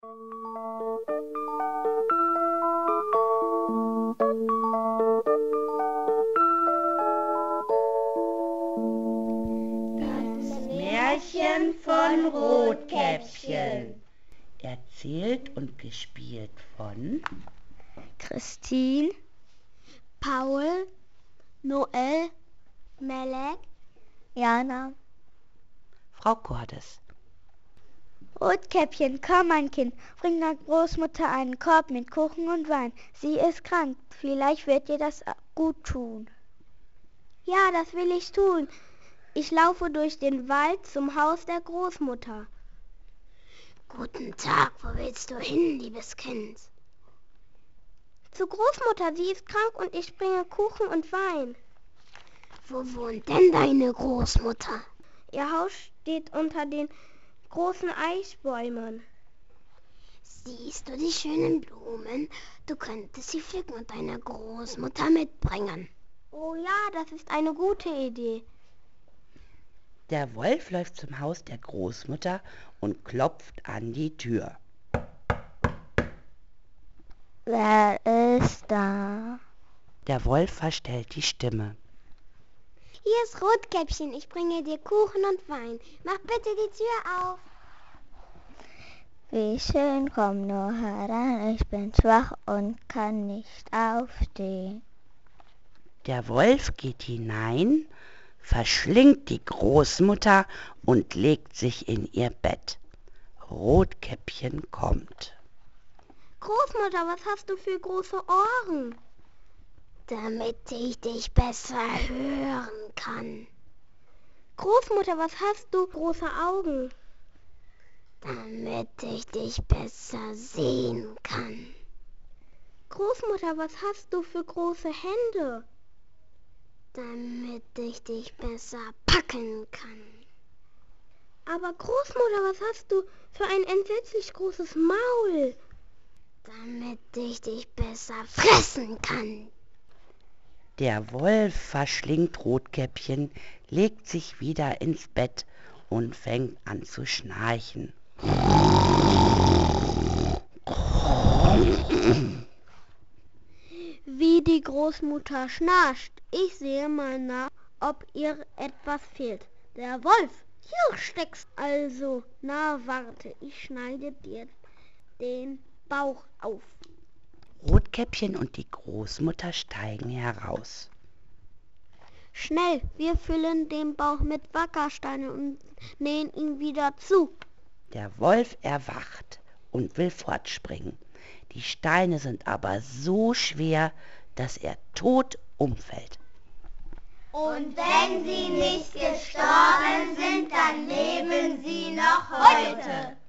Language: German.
Das Märchen von Rotkäppchen. Erzählt und gespielt von Christine, Paul, Noel, Melek, Jana. Frau Cordes. Rotkäppchen, komm mein Kind, bring der Großmutter einen Korb mit Kuchen und Wein. Sie ist krank, vielleicht wird dir das gut tun. Ja, das will ich tun. Ich laufe durch den Wald zum Haus der Großmutter. Guten Tag, wo willst du hin, liebes Kind? Zu Großmutter, sie ist krank und ich bringe Kuchen und Wein. Wo wohnt denn deine Großmutter? Ihr Haus steht unter den großen Eisbäumen. Siehst du die schönen Blumen? Du könntest sie pflücken und deiner Großmutter mitbringen. Oh ja, das ist eine gute Idee. Der Wolf läuft zum Haus der Großmutter und klopft an die Tür. Wer ist da? Der Wolf verstellt die Stimme. Hier ist Rotkäppchen, ich bringe dir Kuchen und Wein. Mach bitte die Tür auf. Wie schön, komm nur herein, ich bin schwach und kann nicht aufstehen. Der Wolf geht hinein, verschlingt die Großmutter und legt sich in ihr Bett. Rotkäppchen kommt. Großmutter, was hast du für große Ohren? Damit ich dich besser hören kann. Großmutter, was hast du große Augen? Damit ich dich besser sehen kann. Großmutter, was hast du für große Hände? Damit ich dich besser packen kann. Aber Großmutter, was hast du für ein entsetzlich großes Maul? Damit ich dich besser fressen kann. Der Wolf verschlingt Rotkäppchen, legt sich wieder ins Bett und fängt an zu schnarchen. Wie die Großmutter schnarcht. Ich sehe mal nach, ob ihr etwas fehlt. Der Wolf, hier steckst also. Na, warte, ich schneide dir den Bauch auf. Rotkäppchen und die Großmutter steigen heraus. Schnell, wir füllen den Bauch mit Wackersteinen und nähen ihn wieder zu. Der Wolf erwacht und will fortspringen. Die Steine sind aber so schwer, dass er tot umfällt. Und wenn sie nicht gestorben sind, dann leben sie noch heute.